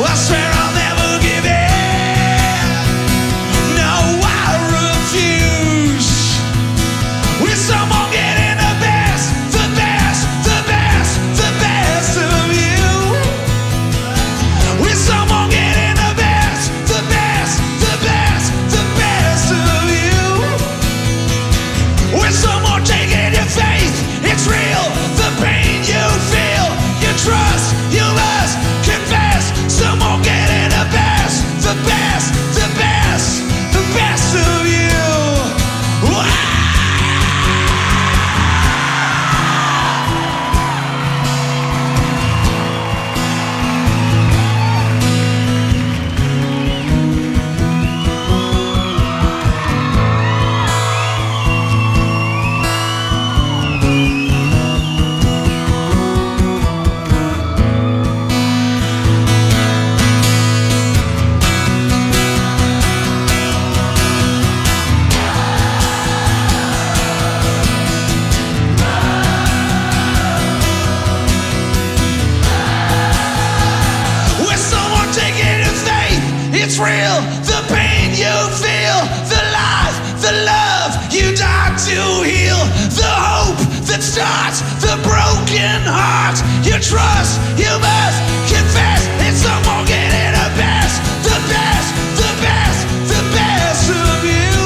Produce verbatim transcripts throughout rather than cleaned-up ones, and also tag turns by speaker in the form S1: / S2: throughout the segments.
S1: I swear I'll never give in. No, I refuse. With someone getting the best, the best, the best, the best of you. With someone getting the best, the best, the best, the best of you. With someone taking your faith, it's real. The pain you feel, you trust, you must confess. Someone getting the best, the best, the best, the best of you. Wow. With someone taking your faith, it's real. The pain you feel, the life, the love you die to heal, the hope that starts the broken heart. You trust, you must confess. It's someone getting the best, the best, the best, the best of you.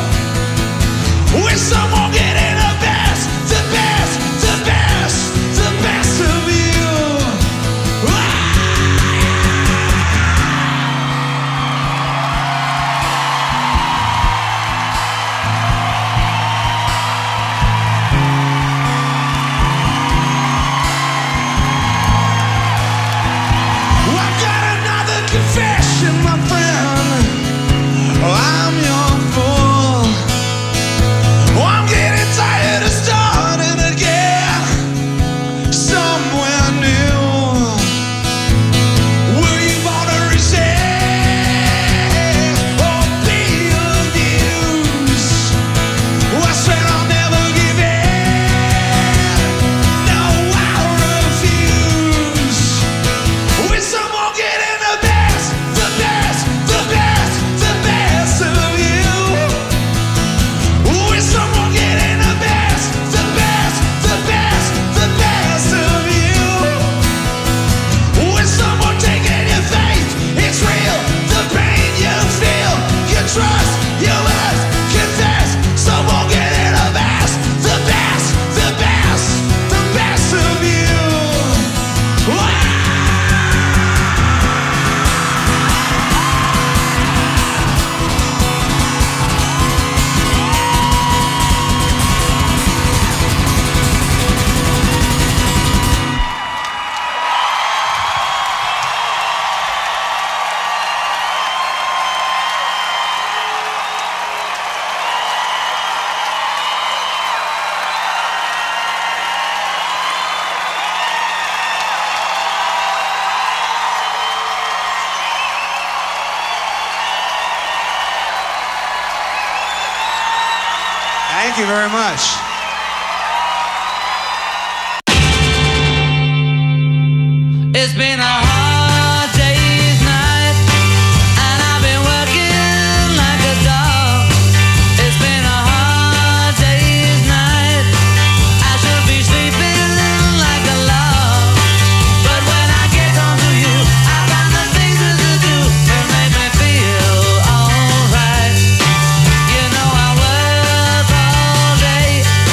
S1: With someone getting the best, the best, the best, the best of you. I've got another confession, my friend. Oh, I'm your fool. Oh, I'm getting tired of starting again somewhere new. Were you born to resist or be abused? Oh, I swear I'll never give in. No, I refuse. With someone getting the best, the best, the best, the best of you. With someone getting the best, the best, the best, the best of you. With someone taking your faith, it's real. The pain you feel, you trust, you must confess. Someone getting the best, the best, the best, the best of you. Wow. Thank you very much.
S2: It's been a hard day's night, and I've been working like a dog. It's been a hard day's night. I should be sleeping like a log. But when I get home to you, I find the things that you do that make me feel alright. You know I work all day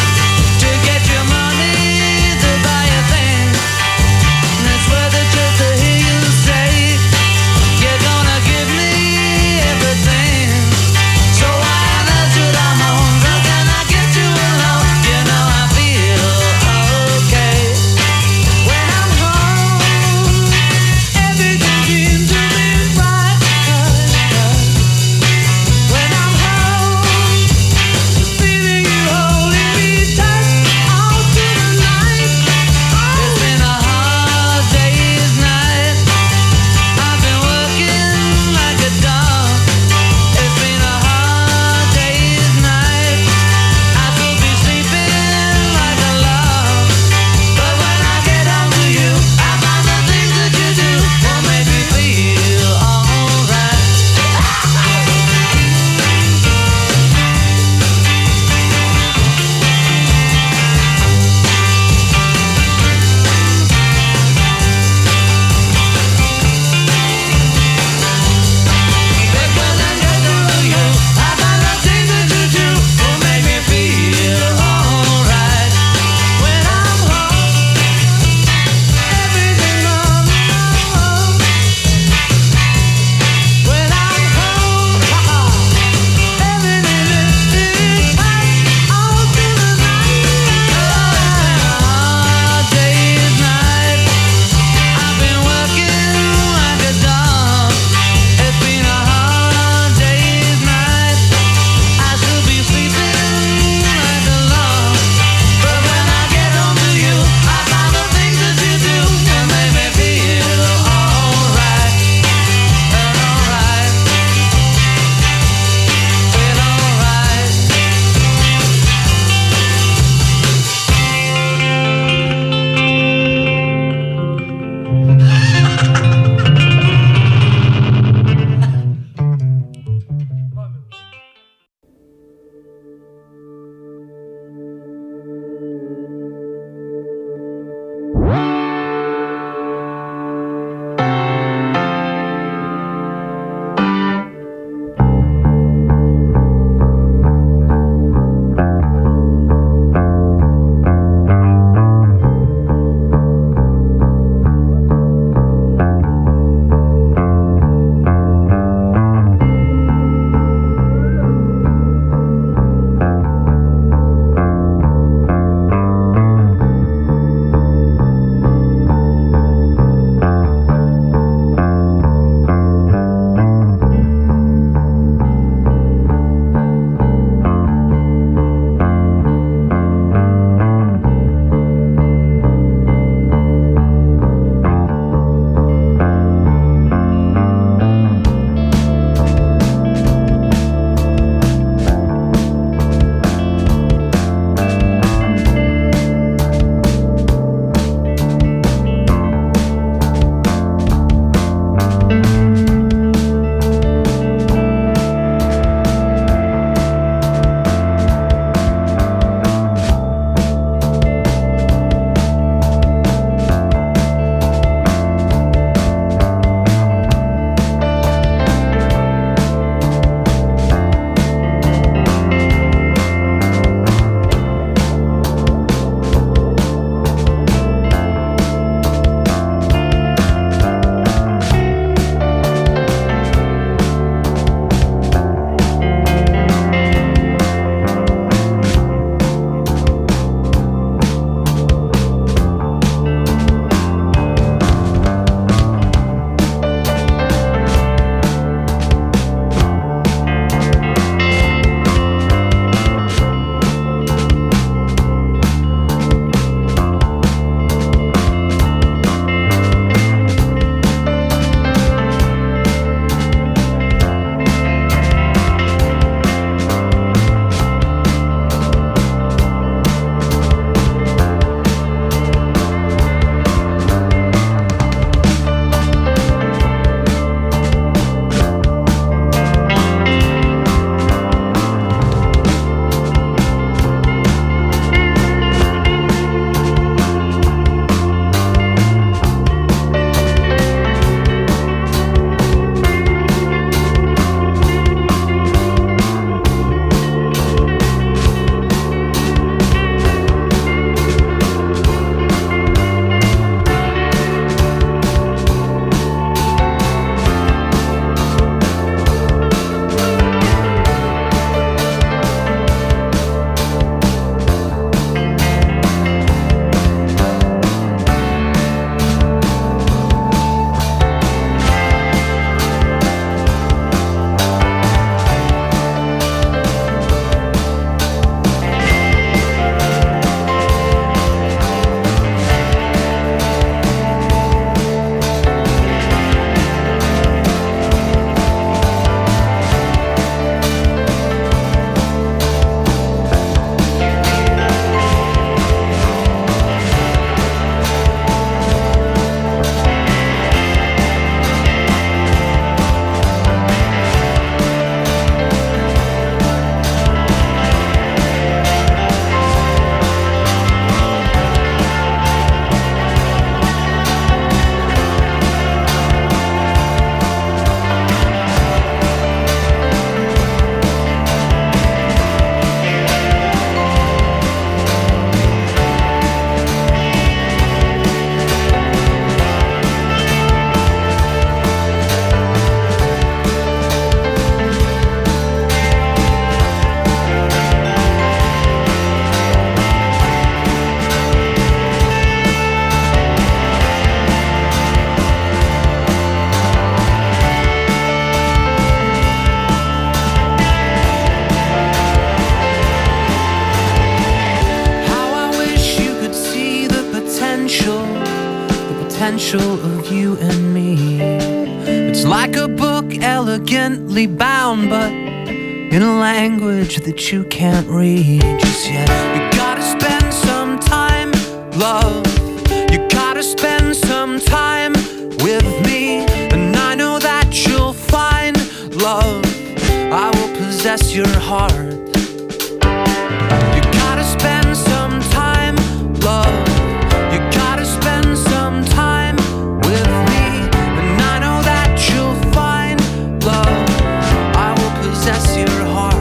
S2: special of you and me. It's like a book elegantly bound, but in a language that you can't read just yet. You gotta spend some time, love. You gotta spend some time with me, and I know that you'll find love. I will possess your heart. You gotta spend some time, love. You gotta spend some time with me, and I know that you'll find love. I will possess your heart.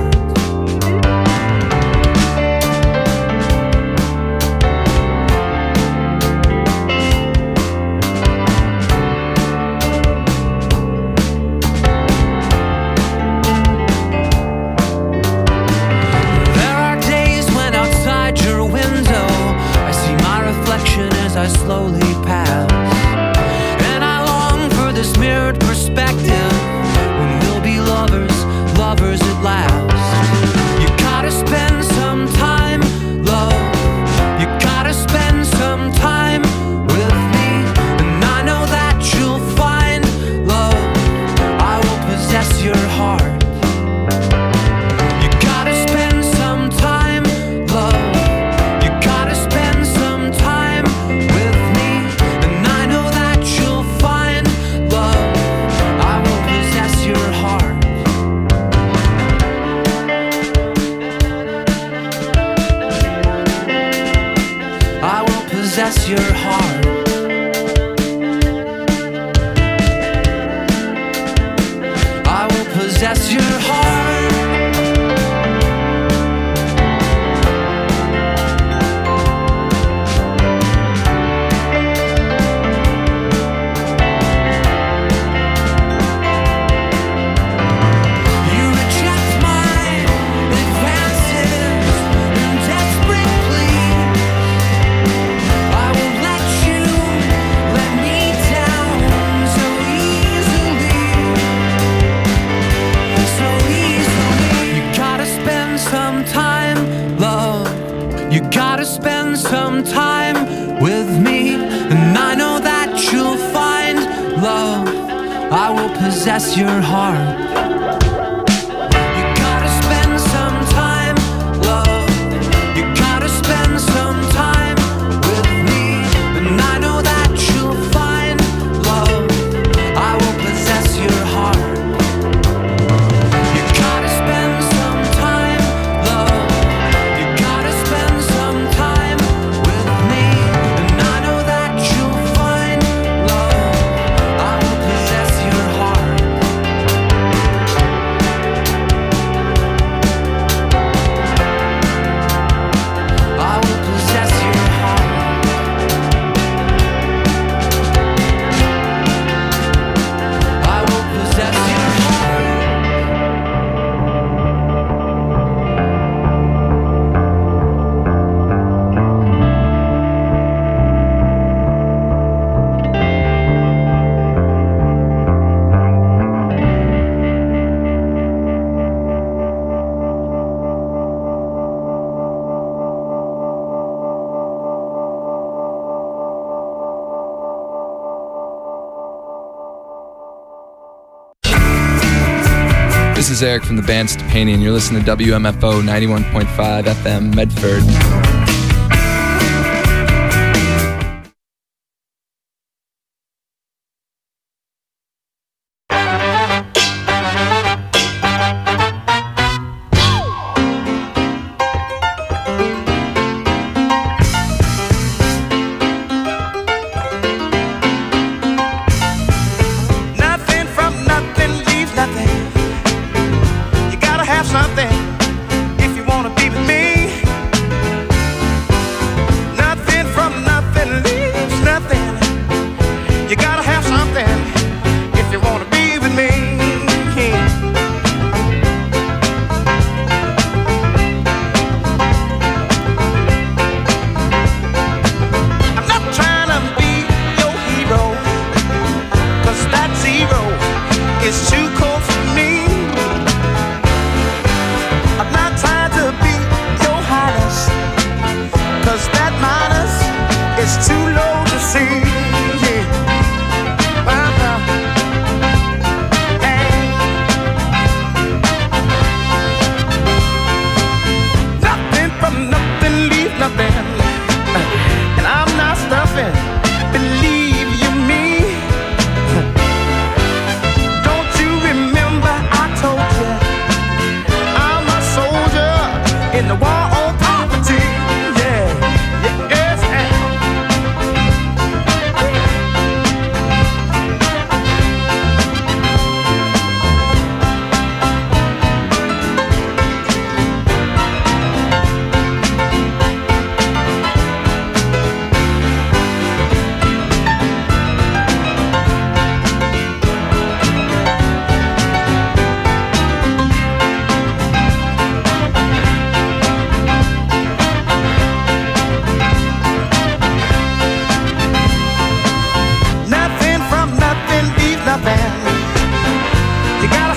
S2: I slowly pass, and I long for this mirrored perspective when we'll be lovers, lovers at last. You gotta spend some time, love. You gotta spend some time with me, and I know that you'll find love. I will possess your heart. You gotta spend some time, love. You gotta spend some time with me, and I know that you'll find love. I will possess your heart. I will possess your heart. I will possess your heart. You gotta spend some time with me, and I know that you'll find love. I will possess your heart. You gotta spend some time, love. You gotta spend some time with me, and I know that you'll find love. I will possess your heart. You gotta spend some time, love. You gotta spend some time with me, and I know that you'll find love. I will possess your heart. I will possess your heart. I will possess your heart.
S3: This is Eric from the band Stepanian. You're listening to W M F O ninety-one point five F M Medford.
S4: Nothing from nothing leaves nothing. You gotta have something if you wanna be with me.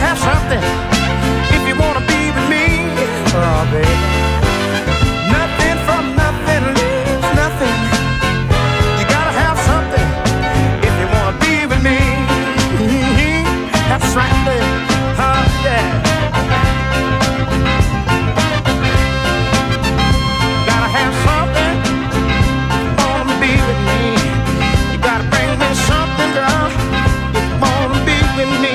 S4: have something if you wanna be with me. Oh, baby. Nothing from nothing leaves nothing. You gotta have something if you wanna be with me. That's right, baby. Oh, yeah. Gotta have something if you wanna be with me. You gotta bring me something, girl, if you wanna be with me.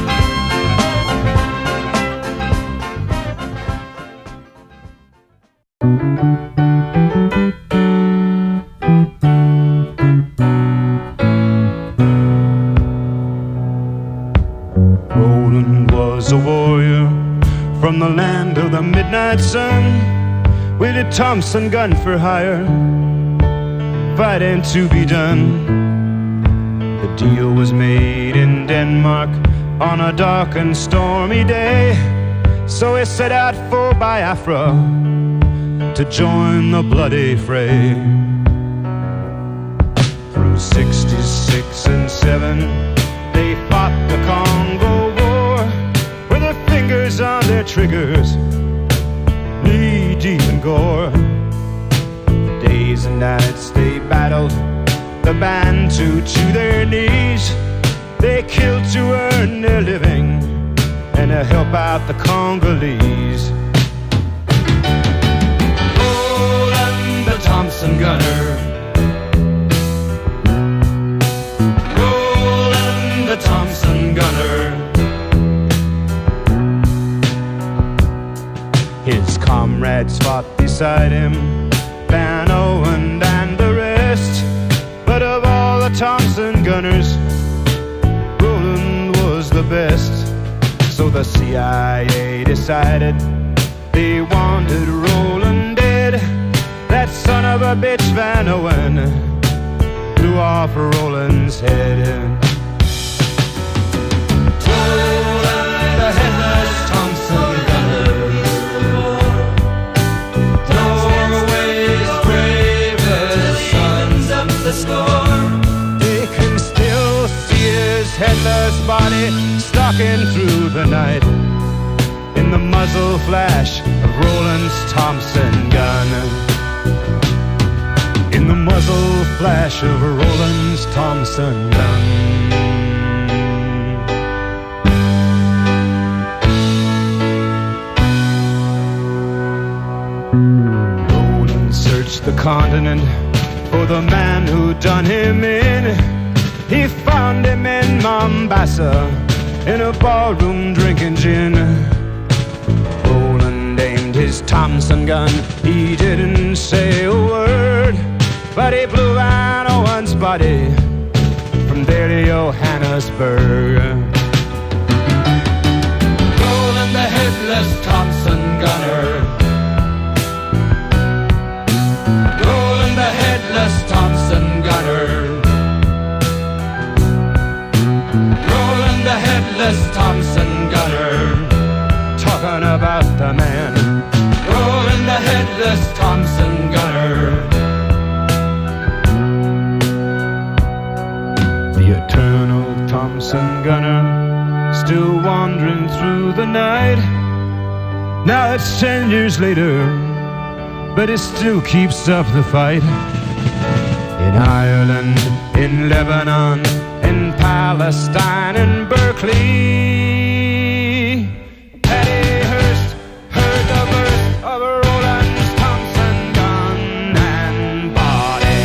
S5: Roland was a warrior from the land of the midnight sun, with a Thompson gun for hire, fighting to be done. The deal was made in Denmark on a dark and stormy day, so he set out for Biafra to join the bloody fray. Through sixty-six and seven, they fought the Congo War, with their fingers on their triggers, knee deep in gore. Days and nights they battled the Bantu to their knees. They killed to earn their living and to help out the Congolese. Roland the Thompson gunner, Roland the Thompson gunner. His comrades fought beside him, Van Owen and the rest. But of all the Thompson gunners, Roland was the best. So the C I A decided they wanted Roland dead. That son of a bitch Van Owen blew off Roland's head. Roland the headless Thompson gunner, Norway's bravest sons of the score. They can still see his headless body stalking through the night in the muzzle flash of Roland's Thompson gun. In the muzzle flash of Roland's Thompson gun. Roland searched the continent for the man who done him in. He found him in Mombasa, in a ballroom drinking gin. Roland aimed his Thompson gun, he didn't say a word, but he blew Van Owen's body from there to Johannesburg. Roland the headless Thompson gunner, Roland the headless Thompson gunner, Roland the headless Thompson gunner. Talking about the man, Roland the headless Thompson gunner. The eternal Thompson gunner, still wandering through the night. Now it's ten years later, but it still keeps up the fight. In Ireland, in Lebanon, in Palestine, in Berkeley, Patty Hearst heard the burst of Roland's Thompson gun and body.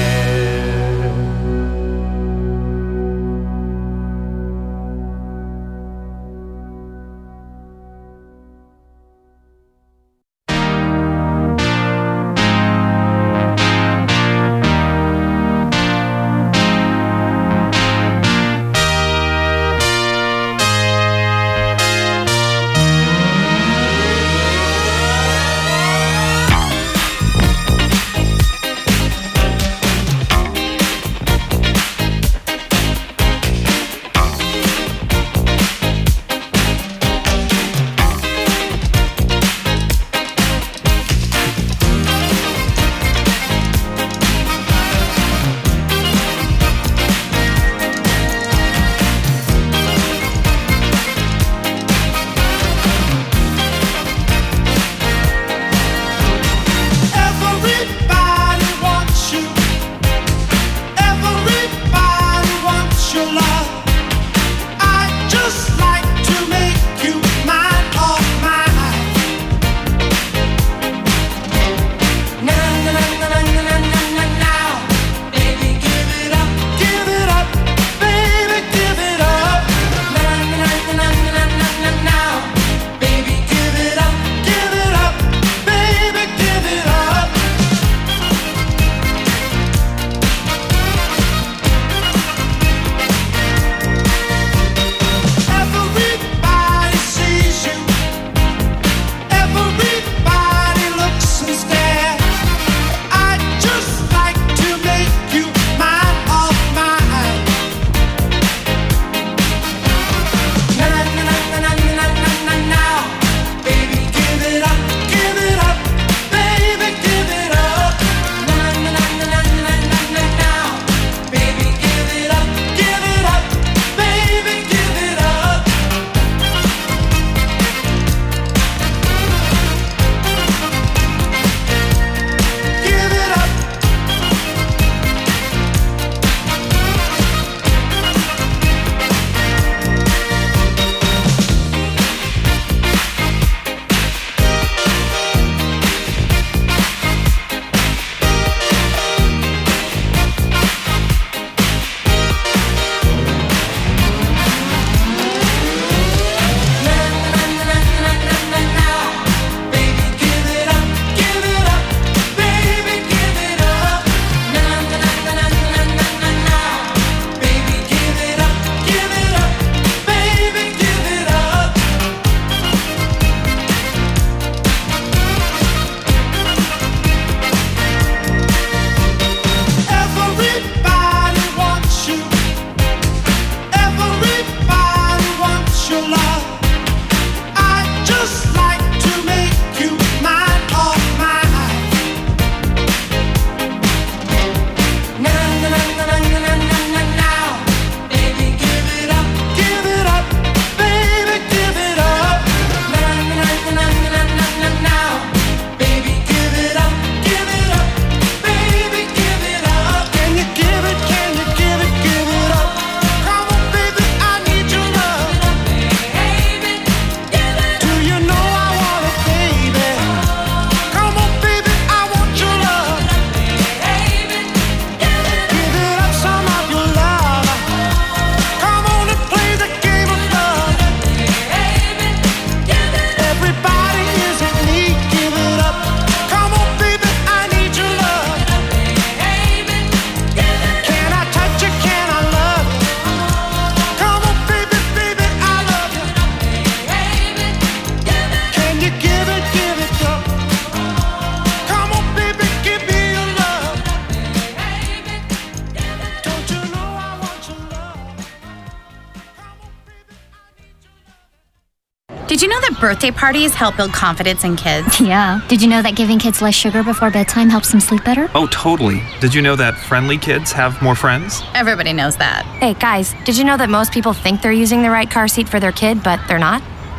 S6: Did you know that birthday parties help build confidence in kids?
S7: Yeah. Did you know that giving kids less sugar before bedtime helps them sleep better?
S8: Oh, totally. Did you know that friendly kids have more friends?
S6: Everybody knows that.
S9: Hey, guys, did you know that most people think they're using the right car seat for their kid, but they're not?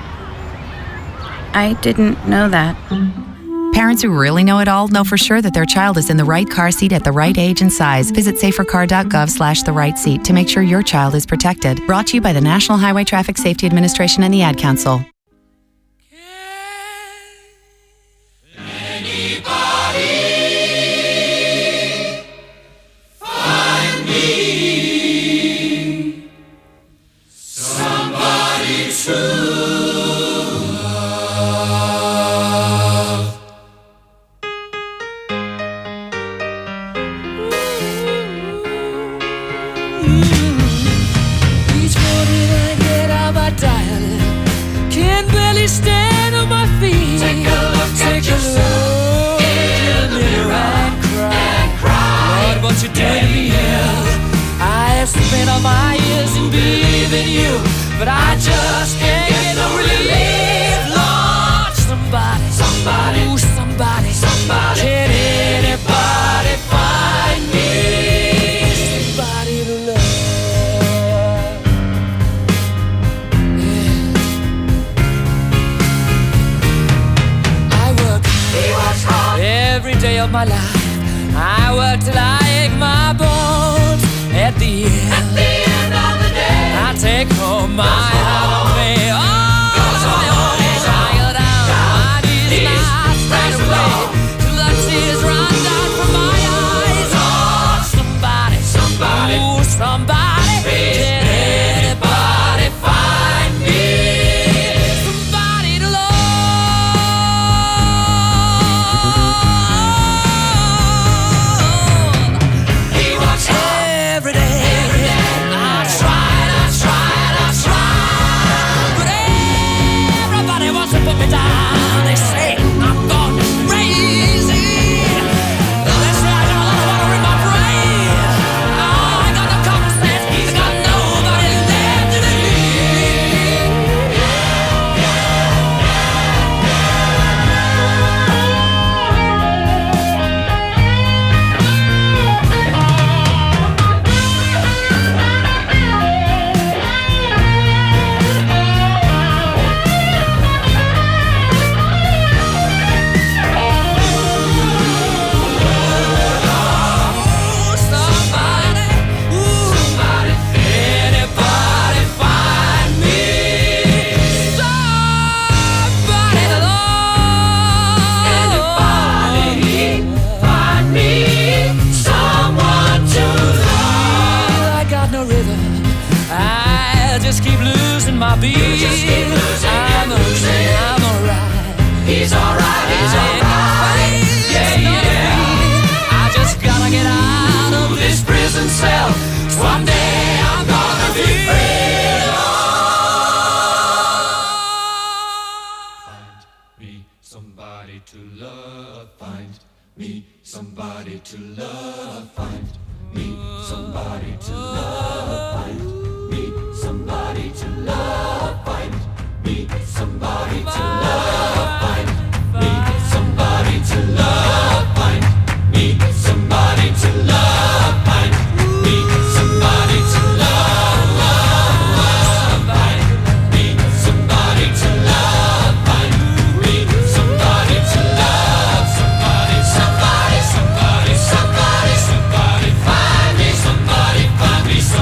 S6: I didn't know that.
S10: Parents who really know it all know for sure that their child is in the right car seat at the right age and size. Visit safercar.gov slash the right seat to make sure your child is protected. Brought to you by the National Highway Traffic Safety Administration and the Ad Council.
S2: Spent all my years in believing you, but I just can't get no relief. Lord, somebody, somebody, ooh, somebody, somebody, can anybody find me somebody to love? Yeah. I work, he works hard every day of my life. I work till I ache my bones. At the end, At the end of the day, I take home my half pay. Oh, my own child down, my knees not straight away, till the tears run down from my eyes. Oh, somebody, somebody, ooh, somebody, can anybody find me somebody to love? He walks hard every day. Every day. I tried, I tried, I tried, but everybody wants to put me down. They say I'm gone crazy. They say I got a lot of water in my brain. Oh, I got no common sense. I got nobody left in me. Somebody, ooh, somebody, anybody find me somebody to love? Anybody find me someone to love? I got no rhythm. I just keep losing my beat. Just keep losing, I'm losing. I'm alright. He's alright. He's alright. Yeah, yeah. I just gotta get out of this prison cell. Someday I'm gonna be free. Find me somebody to love. Find me somebody to love. Find me somebody to love. Find me somebody to love. Find me somebody to love. Find me somebody to love. Find me somebody to love. Find me somebody to love. Find me somebody to love. Find me somebody to love. Somebody, somebody, somebody, somebody, somebody, find me somebody, find me somebody.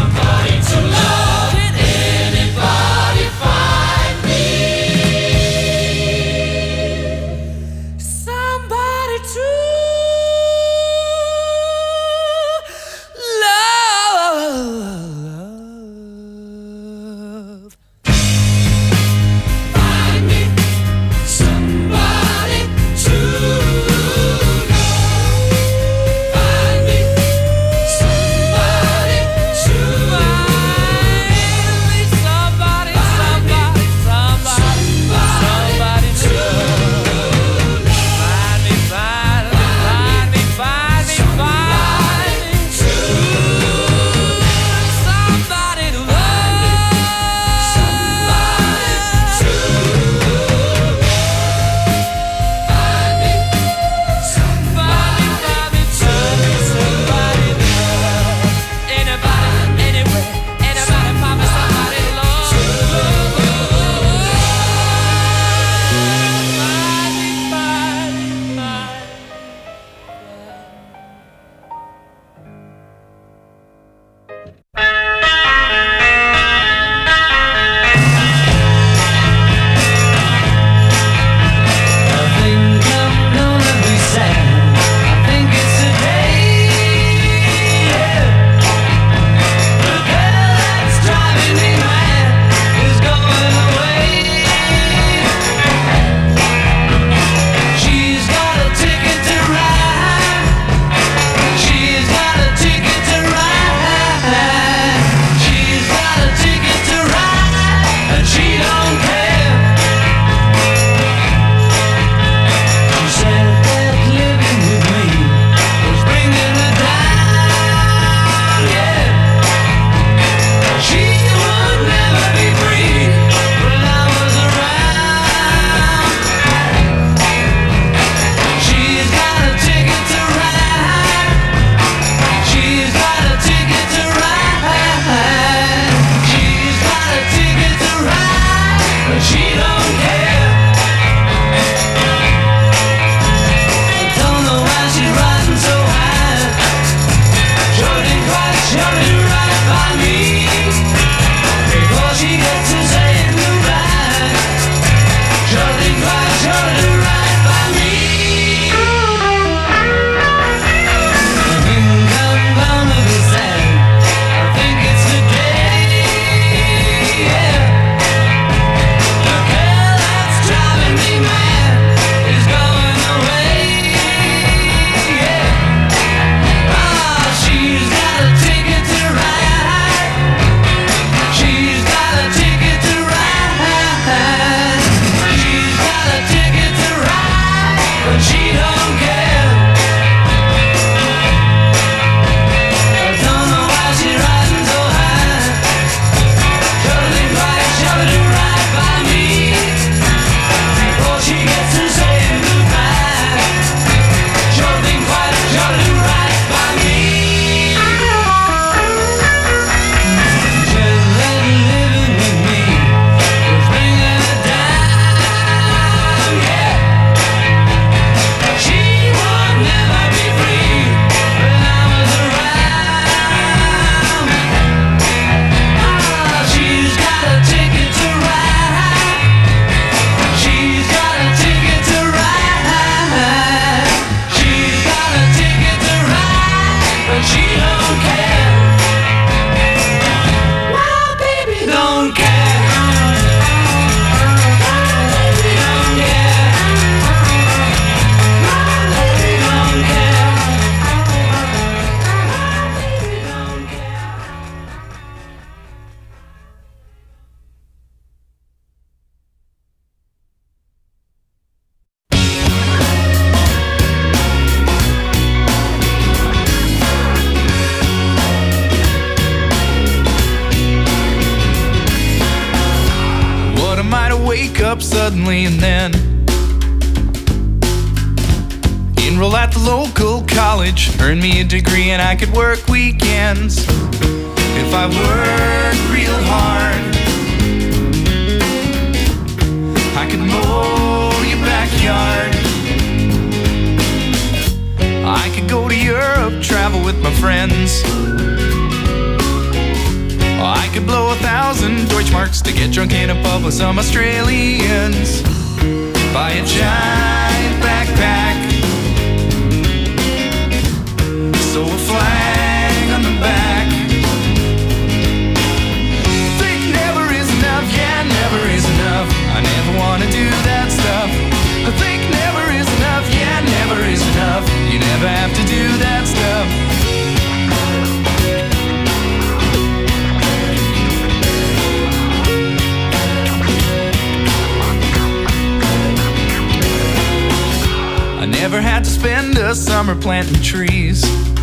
S2: she don't care. I don't know why she's riding so high. Sure didn't quite, sure didn't right by me. Before she gets to saying goodbye. Sure didn't quite, sure didn't right by me. I think I'm gonna be sad. I think it's the day, yeah. The girl that's driving me mad is going away, yeah. Ah, she's got a ticket to ride. She's got a ticket to ride. She's got a ticket to ride, but she don't care. I don't know why she's riding so high. Sure didn't quite, sure didn't right by me. Before she gets to saying goodbye. Sure didn't quite, sure didn't right by me. Just let living with me was bringing her down, yeah. She would never be free when I was around. Ah, she's got a ticket to ride. She's got a ticket to ride. She's got a ticket to ride, but she don't care. My baby don't care. My baby don't care. My baby don't care. My baby don't care.
S1: What am I to wake up suddenly and then enroll at the local college, earn me a degree, and I could work weekends if I work real hard. I could mow your backyard. I could go to Europe, travel with my friends. I could blow a thousand Deutschmarks to get drunk in a pub with some Australians. Buy a giant backpack, sew a flag on the back. Think never is enough, yeah, never is enough. I never wanna do that stuff. I think never is enough, yeah, never is enough. You never have to do that stuff. I never had to spend a summer planting trees.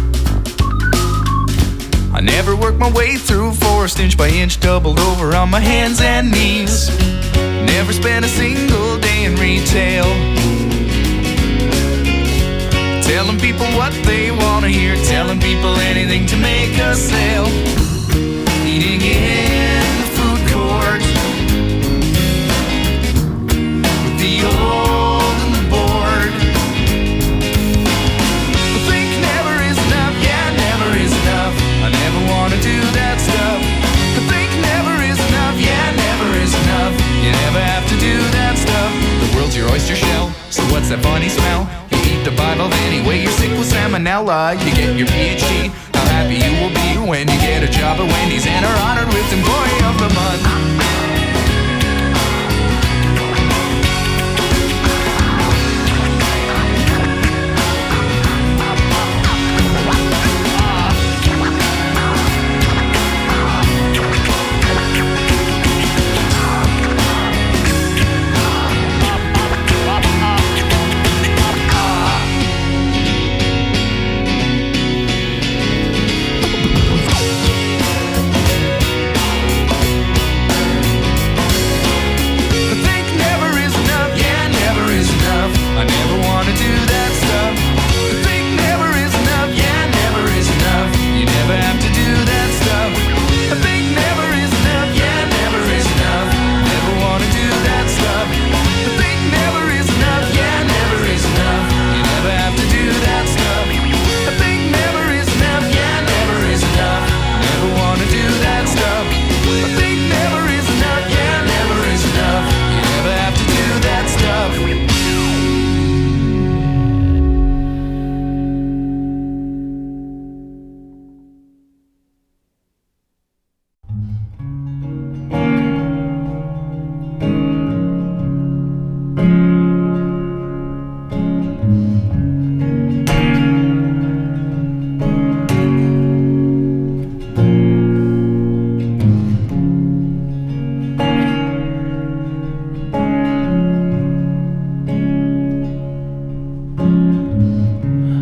S1: I never worked my way through forest inch by inch, doubled over on my hands and knees. Never spent a single day in retail, telling people what they want to hear, telling people anything to make a sale. Eating in the food court with the old and the bored. I think never is enough, yeah, never is enough. I never want to do that stuff. I think never is enough, yeah, never is enough. You never have to do that stuff. The world's your oyster shell, so what's that funny smell? You eat the bottle anyway, you're sick with salmonella. You get your P H D, how happy you will be when you get a job at Wendy's and are honored with Employee of the Month.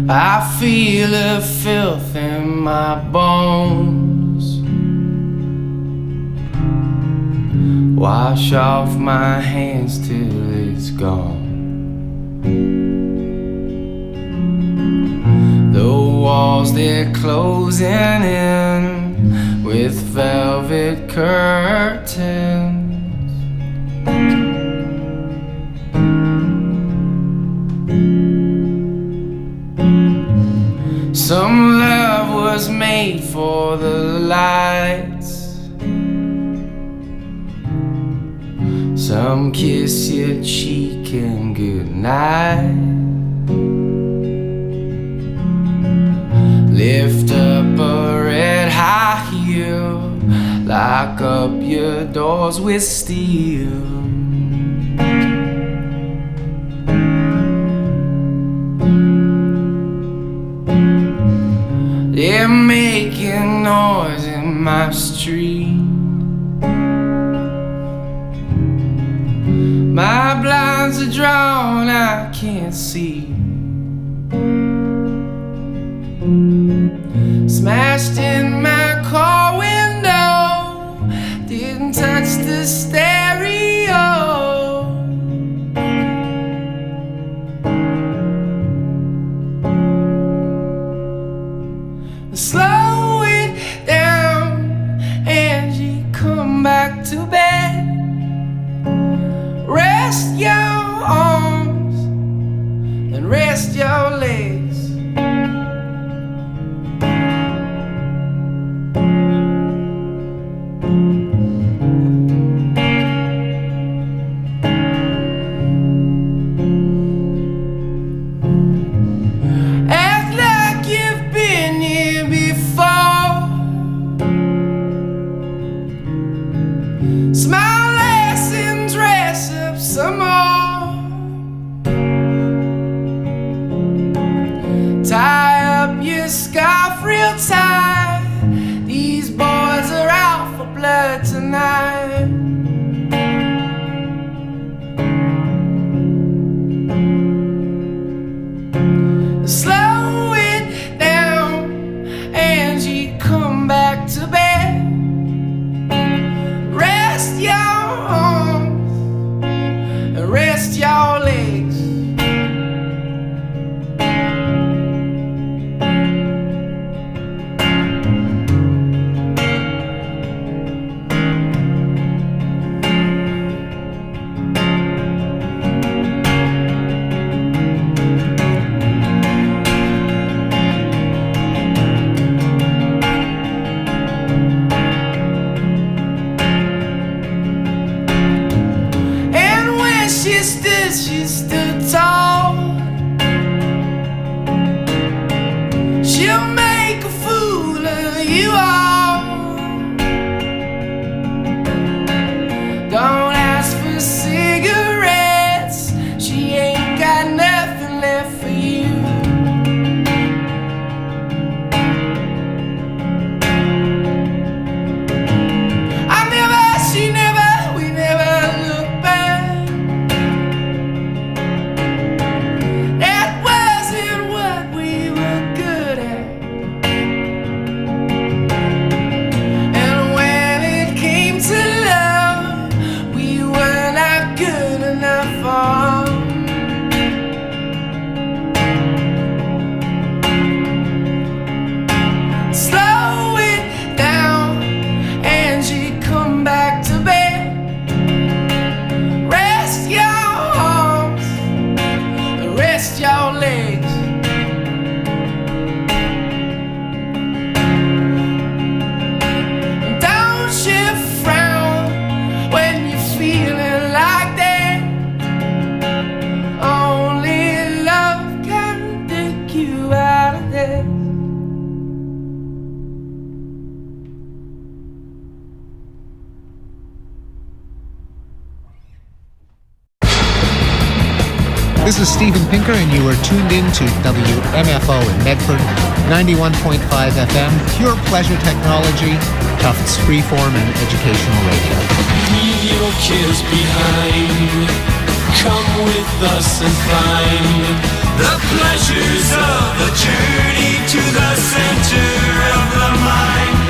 S11: I feel the filth in my bones. Wash off my hands till it's gone. The walls, they're closing in with velvet curtains. Some love was made for the lights. Some kiss your cheek and goodnight. Lift up a red high heel, lock up your doors with steel. They're making noise in my street. My blinds are drawn, I can't see. Smashed in my car window, didn't touch the stereo. Slow it down, Angie, come back to bed. Rest your arms and rest your legs. Act like you've been here before. Smile less and dress up some more. Tie up your scarf real tight. These boys are out for blood tonight. Slow it down, Angie, come back to bed. Rest your arms and rest your legs. She stood, she stood tall. She'll make a fool of you all. Don't ask for cigarettes, she ain't got nothing left for you. I never, she never, we never looked back. Slow it down, Angie, come back to bed. Rest your arms, rest your legs. Don't you frown when you're feeling like that. Only love can take you out of there.
S12: This is Steven Pinker, and you are tuned in to W M F O in Medford, ninety-one point five F M, pure pleasure technology, Tufts freeform and educational radio.
S13: Leave your kids behind. Come with us and find
S1: The pleasures of a journey to the center of the mind.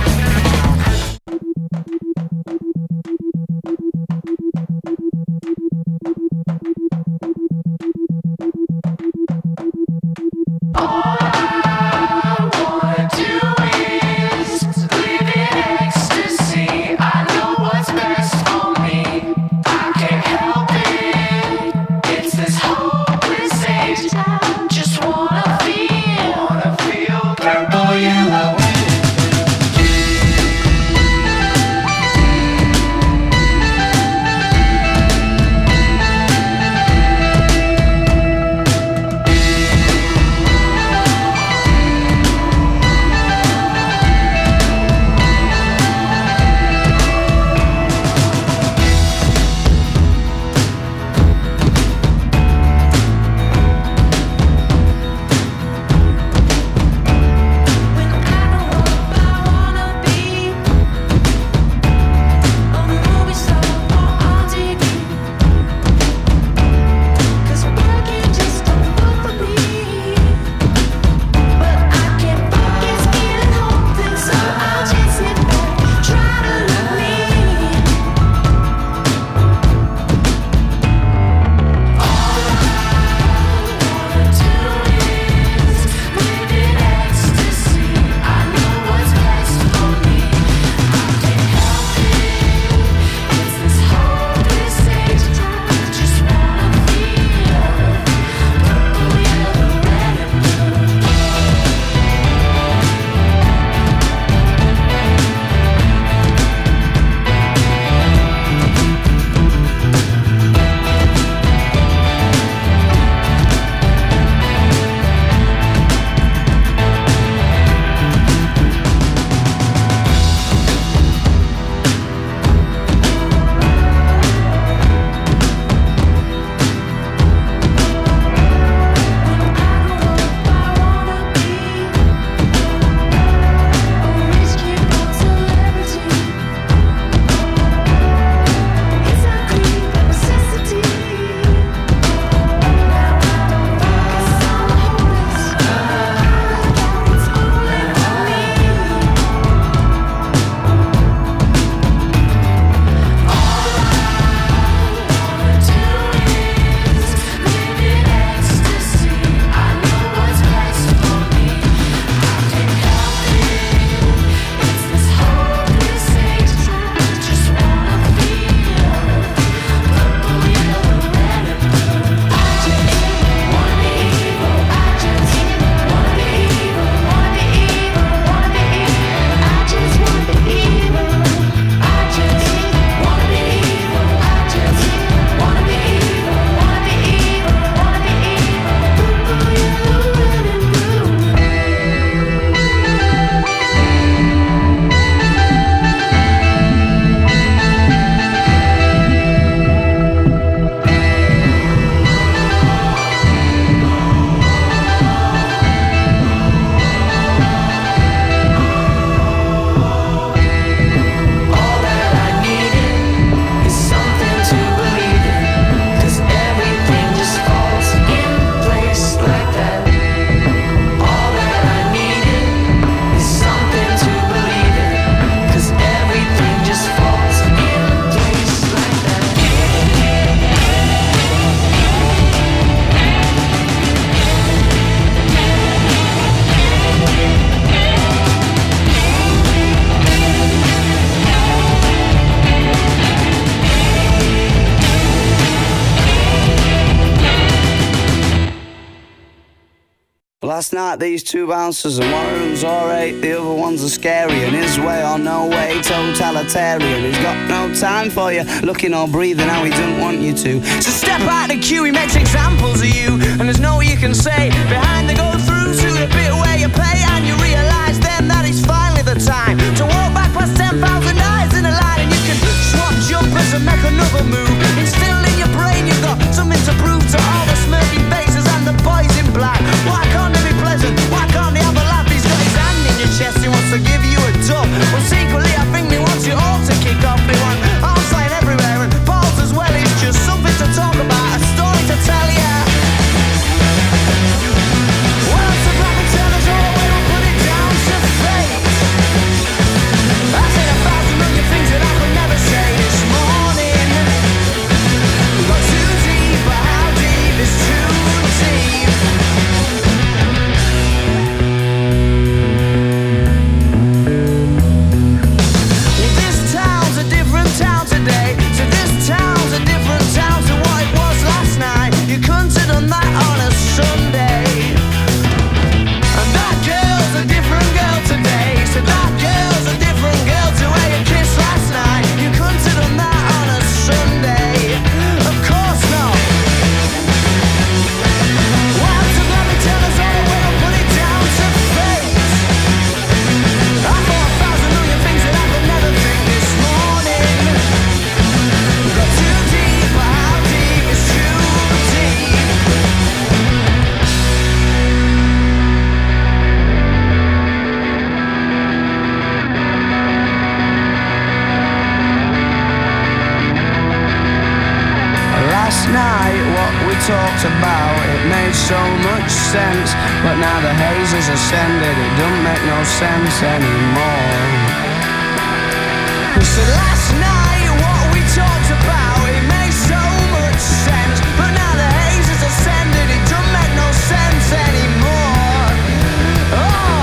S11: All I wanna do is live in ecstasy. I know what's best for me. I can't help it. It's this hopeless state. Just wanna feel, wanna feel purple yellow.
S13: Last night these two bouncers, and one of them's alright, the other one's a scary, and his way or no way, totalitarian. He's got no time for you, looking or breathing how he doesn't want you to. So step out the queue, he makes examples of you, and there's no you can say. Behind the go-through to the bit where you pay, and you realise then that it's finally the time to walk back past ten thousand eyes in a line, and you can swap jumpers and make another move. Instilled in your brain, you've got something to prove to all the smirking faces and the boys in black. Why can't they be pleasant? Why can't they have a laugh? He's got his hand in your chest, he wants to give you a dub. Well, secretly I think he wants you all to kick off. They want arms flying everywhere and balls as well. It's just something to talk about, a story to tell ya. last night what we talked about, it made so much sense. But now the haze has ascended, it don't make no sense anymore. We said last night what we talked about, it made so much sense. But now the haze has ascended, it don't make no sense anymore. Oh.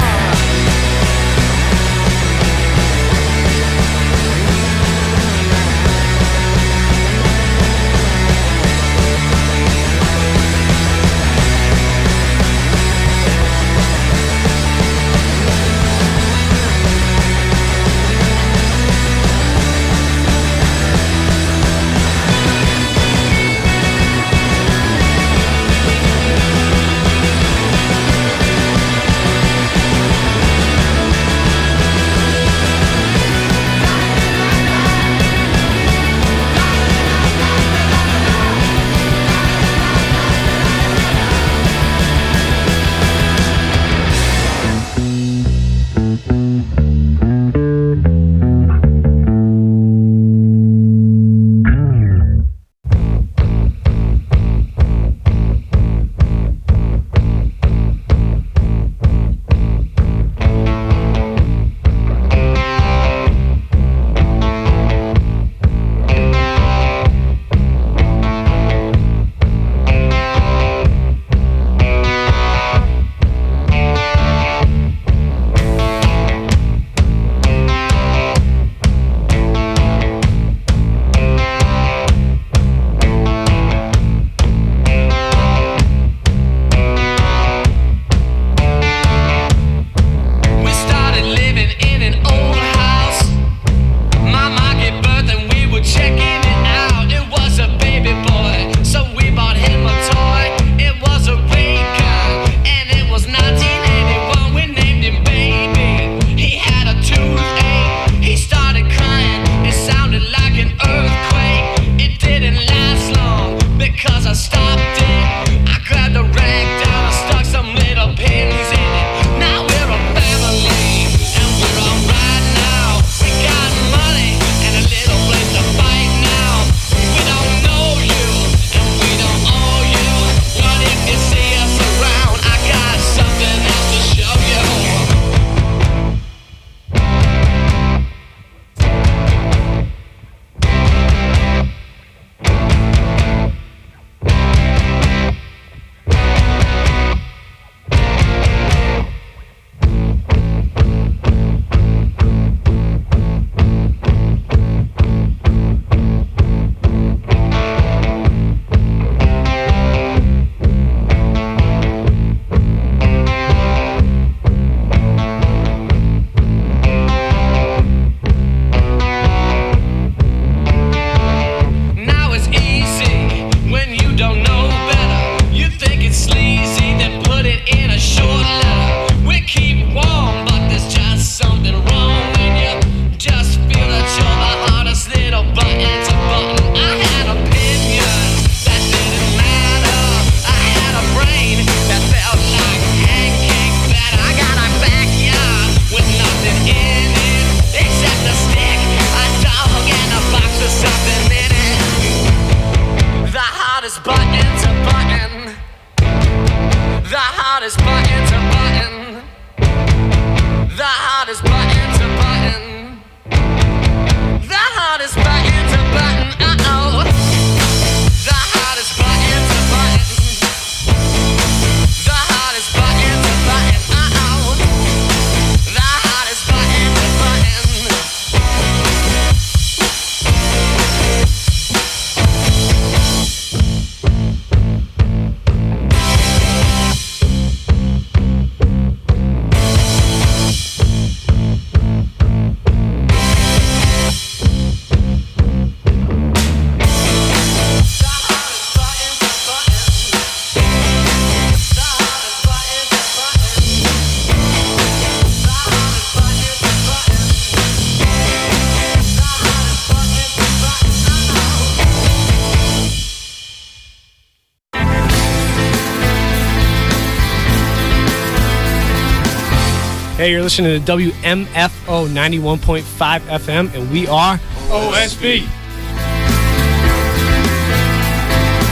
S14: Hey, you're listening to W M F O ninety-one point five F M, and we are
S15: O S B.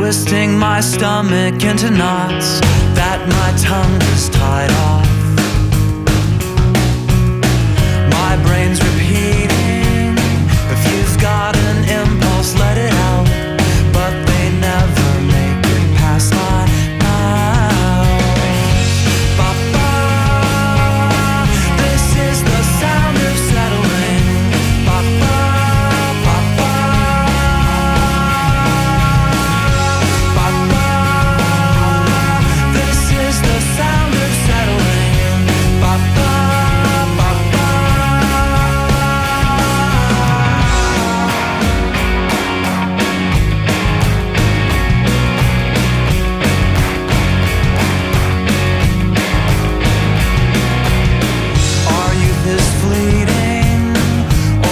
S2: twisting my stomach into knots that my tongue has tied off.